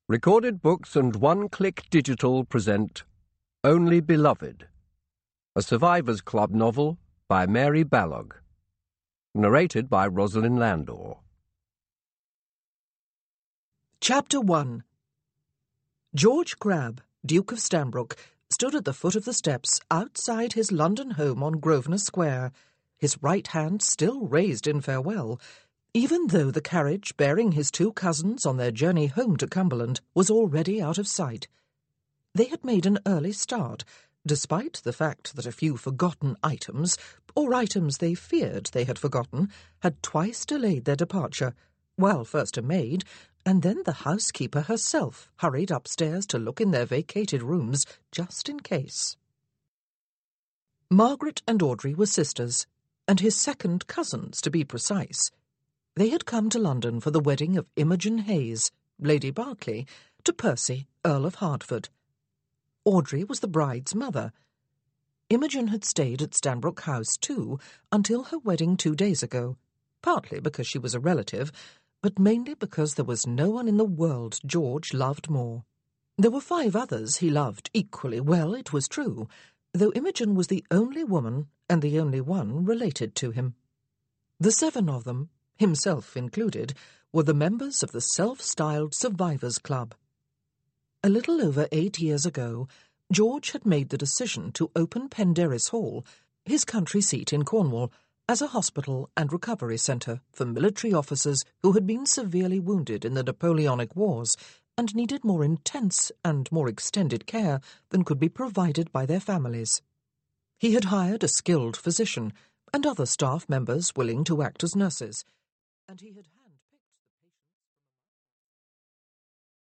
Recorded Books and One Click Digital present Only Beloved, a Survivors Club novel by Mary Balogh, narrated by Rosalind Landor. Chapter 1. George Crabbe, Duke of Stanbrook, stood at the foot of the steps outside his London home on Grosvenor Square, his right hand still raised in farewell, even though the carriage bearing his two cousins on their journey home to Cumberland was already out of sight. They had made an early start, despite the fact that a few forgotten items, or items they feared they had forgotten, had twice delayed their departure, while first a maid, and then the housekeeper herself, hurried upstairs to look in their vacated rooms, just in case. Margaret and Audrey were sisters, and his second cousins, to be precise. They had come to London for the wedding of Imogen Hayes, Lady Berkeley, to Percy, Earl of Hertford. Audrey was the bride's mother. Imogen had stayed at Stanbrook House, too, until her wedding 2 days ago, partly because she was a relative, but mainly because there was no one in the world George loved more. There were 5 others he loved equally well, it was true, though Imogen was the only woman, and the only one, related to him. The 7 of them, himself included, were the members of the self-styled Survivors Club. A little over 8 years ago, George had made the decision to open Penderys Hall, his country seat in Cornwall, as a hospital and recovery centre for military officers who had been severely wounded in the Napoleonic Wars and needed more intense and more extended care than could be provided by their families. He had hired a skilled physician and other staff members willing to act as nurses, and he had